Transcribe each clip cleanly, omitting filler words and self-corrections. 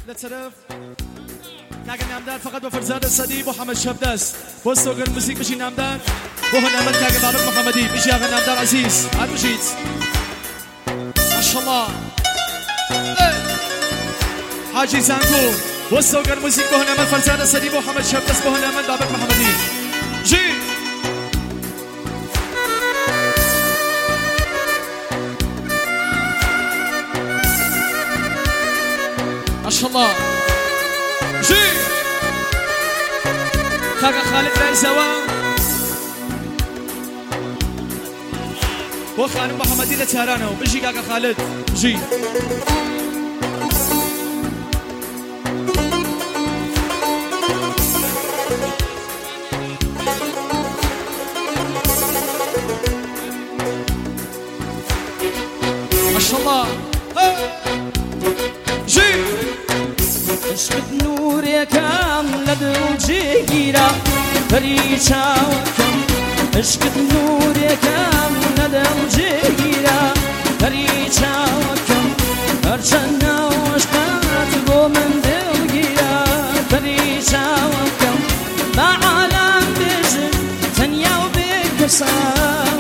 لطرف کاک نامدار فقط با فرزاد صدی با محمد شبدست بوستو گر موزیک بشی نامدار با هنرمند کاک بابک محمدی بشی آقا نامدار عزیز هات بشید ماشاءالله حاجی زانکو بوستو گر موزیک با هنرمند فرزاد صدی با محمد شبدست با هنرمند بابک محمدی جی ماشاءالله جي كاكا خالد العزوة وخانم محمدي لتهرانة وبيجي كاكا خالد جي ما شاء الله جي عشقت نوري كاملة وجيرة فريشة وكم عشقت نوري كاملة وجيرة فريشة وكم أرجعنا واشقات قومن دلقيرة فريشة وكم ما عالم بجن تنيا وبكسان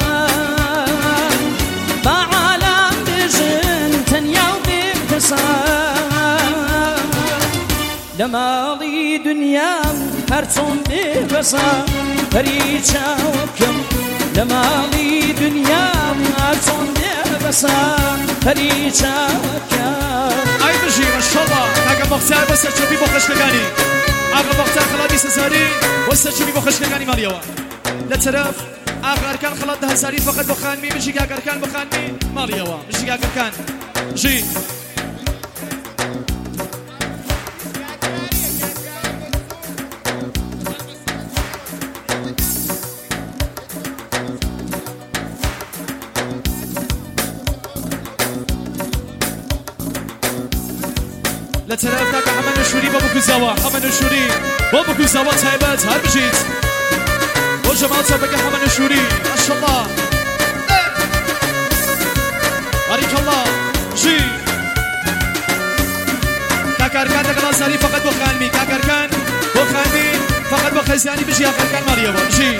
ما عالم بجن تنيا وبكسان لماضي دنيا هرتم ببصا فريشة وكم لماضي دنيا هرتم ببصا فريشة وكم أي بجي ما شاء الله كاكا مختار بس تشوفي بخشكاني آقا مختار خلادي سزاري بس تشوفي بخشكاني ماليوا لترف آقا أركان خلاد ده ساري فقط بخانمي بجي كاكا أركان بخانمي ماليوا بجي كاكا أركان جي لترف كاكا حمد الشوري بابو كوزاوا حمد الشوري بابو كوزاوا تايبات هل بجيت وجمال سابقا حمد الشوري ما شاء الله بارك الله جي كاكا أركان دقلا ساري فقط بخانمي كاكا أركان بخانمي فقط بخزياني بجي آخر كان ماليوا جي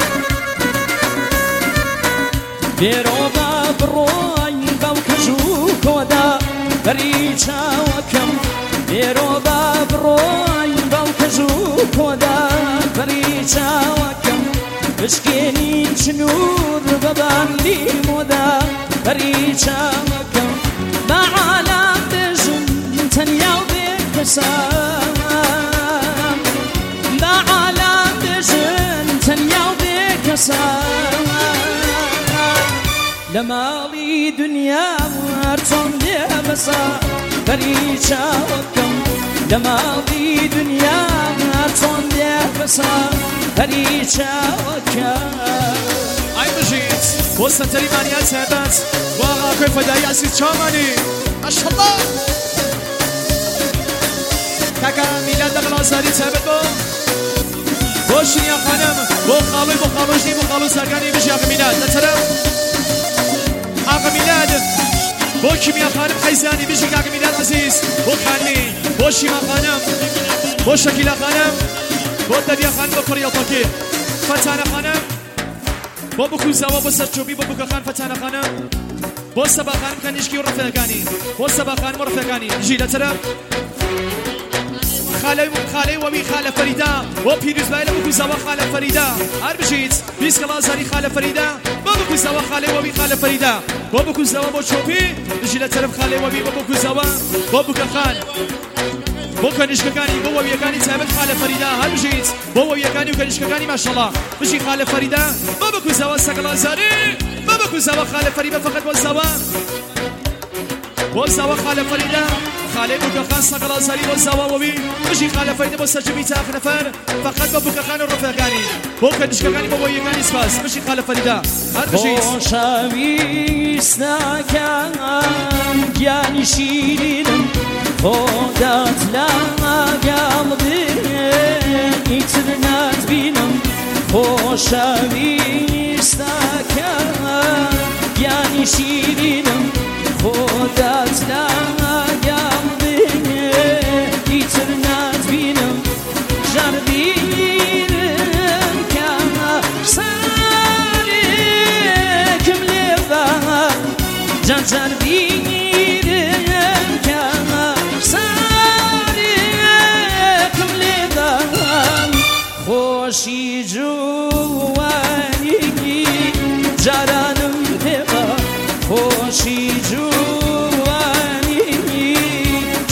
بيروبا بروي باوكجو كودا فريشة وكم بيروبا بروي باوكجو كودا فريشة وكم بشكيني شنور ببان لي مودا فريشة وكم ما عالم بجن تنيا وبكسام ما عالم بجن تنيا وبكسام لماضي دنيا هرتم ببصا فريشة وكم لماضي دنيا هرتم ببصا فريشة وكم أي بجيت وسط تريمانيات سادات واغا كيف داي عزيز شاماني ما شاء الله كاكا ميلاد دقلا ساري ثابت بوشي يا خانم بو خالوي بو خالوجني بو خالو سرقاني بجي آقا ميلاد لترم آقا ميلاد بو كيميا خانم حيزاني بيجي آقا ميلاد عزيز بو خانمي بو شيما خانم بو شكيلة خانم بو دبيا خانم بو كوريا طاكي فتانة خانم بو بكو زوا بو سرچوبي بو بكو خان فتانة خانم بو سبا خانم كنشكي ورفاقاني بو سبا خانم ورفاقاني جي لترم خاله وبي خاله فريدة وبيروز بايله بكو زوا خاله فريدة هر بجيت بيس كلا زاري خاله فريدة بابكو زوا خاله وبي خاله فريدة بابكو زوا بو شوبي بجي لترف خاله وبي بابكو زوا بابكو خان بو كنشكاني بو ويكاني تابت خاله فريدة هر بجيت بو ويكاني وكنشكاني ما شاء الله بجي خاله فريدة بابكو زوا سكلا زاري بابكو زوا خاله فريدة فقط بو زوا خاله فريدة خاله بوكا خان سقلا زاري وزوا وبي بجي خاله فريدة بو سجبي تاخ نفر فقط بوكا خان الرفاقاني بوكا نشكاني بو ويكاني سباس بجي خاله فريدة هر بجيت خوشاویستا کن گیانی شیرینم خودت لگم ایترنت بینم خوشاویستا کن گیانی شیرینم خودت لگم ایترنت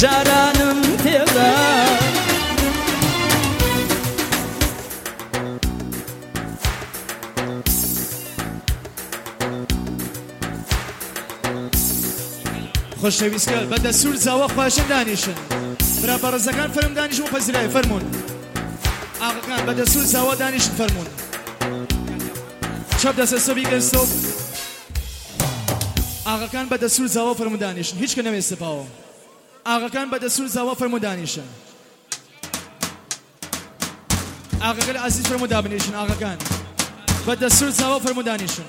جارانم تێدا خۆشەویستکە بە دەسوور زاوە خواشن دانیشن برا بەڕێزەکان فەرم دانیشن و پەزیرای فەرمونون ئاغاکان بە دەسوور زاوە دانیشن فەرمونون چەپ دەسە سەبی گەستۆ ئاغاکان بە دەسوور زاوە فەرمون دانیشن هیچ کە نەوێستە پاوە ئاغاکان بە دەسوور زاوە فەرمون دانیشن ئاغاکان عەزیز فەرمون دابنیشن ئاغاکان بە دەسوور زاوە فەرمون دانیشن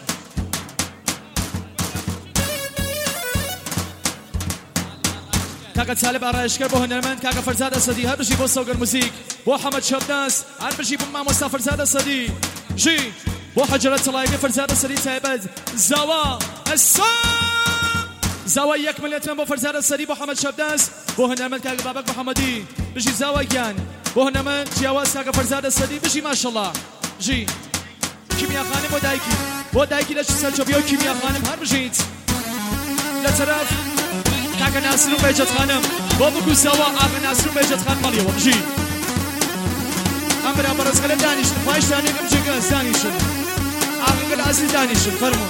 کاکە چالب ئارایشکەر بۆ هەنەرمەند کاکە فەرزاد ئەسەدی هەر بژی بۆ سەوگەر موزیک بۆ حەمەد شەبناس هەر بژی بۆ مامۆستا فەرزاد ئەسەدی ژی بۆ حەجەرەت چڵایەکە فەرزاد ئەسەدی تایبەت زاوا ئەسا زاوای 1 ملیۆن بۆ فەرزاد ئەسەدی بۆ حەمەد شەبناس بۆ هەنەرمەند کاکە بابەک محەممەدی بژی زاوایکیان بۆ هەنەرمەند جیاواز کاکە فەرزاد ئەسەدی بژی ماشەڵڵا ژی کیمیاخانم بۆ دایکی لە سەرچۆبیەوە کیمیاخانم هەر بژیت لە تەرەف کاکە ناسر و بێجەت خانم بۆ بکوسەوە ئاغا ناسر و بێجەت خان مەڵیەوە بژی ئەم برا بەڕێزگەلە دانیشن خوایش دانێکم جێگەز دانیشن ئاغاگەل عەزیز دانیشن فەرموون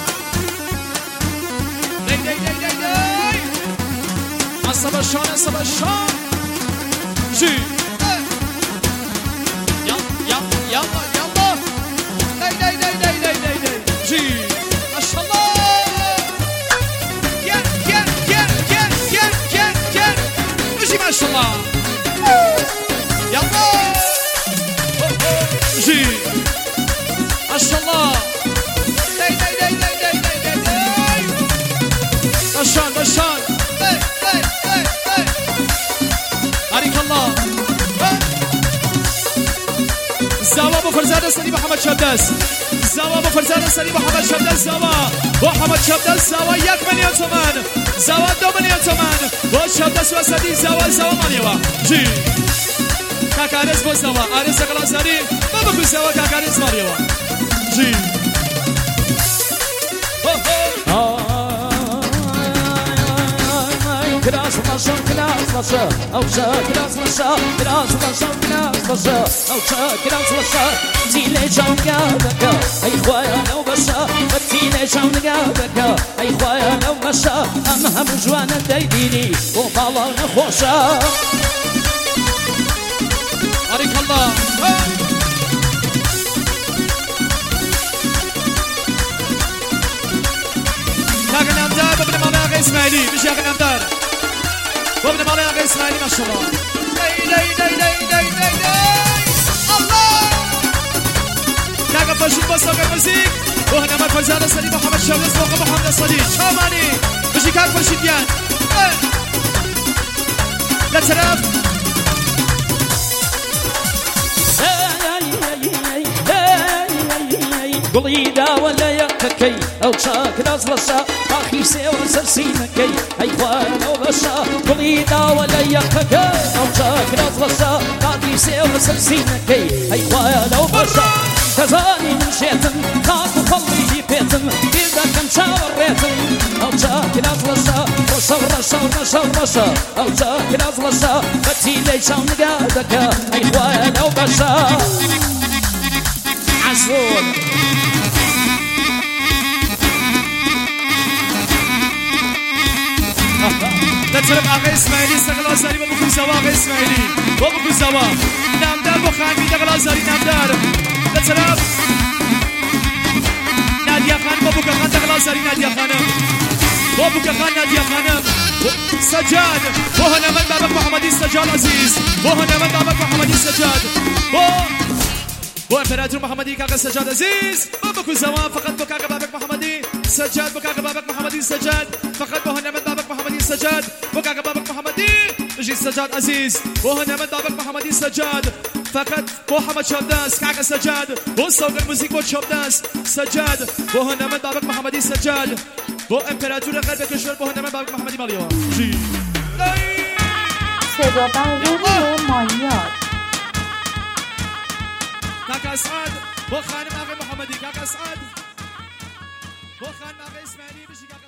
دەی ئەسەبە شان ژی دەی ژی ماشەڵڵا ما شاء الله يلا جي ما شاء الله بشان بارك الله زاوا ابو فرزاد السليم محمد شبداس زاوا ابو فرزاد السليم محمد شبداس زاوا محمد شبداس زاوا 1 ملیۆن تومان زاوا 2 ملیۆن تومان بۆ شەبدەس و ئەسەدی زاوا ماڵیەوە ژی کاکارێز بۆ زاوا ئارێز دەگەڵازاری بۆ بکوسەوە کاکارێز ماڵیەوە ژی كراس ماشا كراس ماشا أو شا كراس ماشا كراس ماشا كراس ماشا أو شا كراس ماشا تيلي جام قابك أي خوايا لو بشا تيلي جام قابك أي خوايا لو بشا أما هم جوانا دايديني ومالا نخوشا بارك الله كاكا نامدار بابن مالا أغا إسماعيلي بيجي أغا نامدار بابن مالا أغا إسماعيلي ما شاء الله داي الله كاكا فاشل بصوغ الموسيق وهنا ما فرزاد السليم محمد شابس فوق محمد الصليب شاماني بيجي كاك فاشل ديان لا تراف قليدا ولا يككي أو شاك راس لشا أخي سوى سرسينكي أي خوانا وبشا قليدا ولا يككي أو شاك راس لشا أخي سوى سرسينكي أي خوانا وبشا كزاني من شيتم خاطو خلي في بيتم إذا كان شاور ريتم أو شاك راس لشا رشا أو شاك راس لشا فتي ليش نقادك أي خوانا وبشا عزول دەچرم ئاغا ئیسماعیلی سەگەڵازاری بۆ بکوسەوە ئاغا ئیسماعیلی بۆ بکوسەوە نامدار بۆ خانمی دەگەڵازاری نامدار دەچرم نادیا خان بۆ بووکەخان دەگەڵازاری نادیا خانم بۆ بووکەخان نادیا خانم سەجاد بۆ هەنەمەند بابەک محەممەدی سەجاد عەزیز بۆ هەنەمەند بابەک محەممەدی سەجاد بۆ ئەمپێراتور محەممەدی کاکە سەجاد عەزیز بۆ بکوسەوە فقط بۆ کاکە بابەک محەممەدی سەجاد بۆ کاکە بابەک محەممەدی سەجاد فقط بۆ هەنەمەند بابەک محەممەدی سەجاد بۆ کاکە بابەک محەممەدی بژی سەجاد عەزیز بۆ هەنەمەند بابەک محەممەدی سەجاد فقط بۆ حەمەد شەبداس کاکە سەجاد بۆ سەوگەر موزیک بۆ شەبداس سەجاد بۆ هەنەمەند بابەک محەممەدی سەجاد بۆ ئەمپێراتورە غەربی کشور بۆ هەنەمەند بابەک محەممەدی ماڵیەوە ژی صدابرقی مالیات کاکە ئەسعاد بۆ خانم ئاغای محەممەدی کاکە ئەسعاد بۆ خانم ئاغای ئیسماعیلی بژی کاکە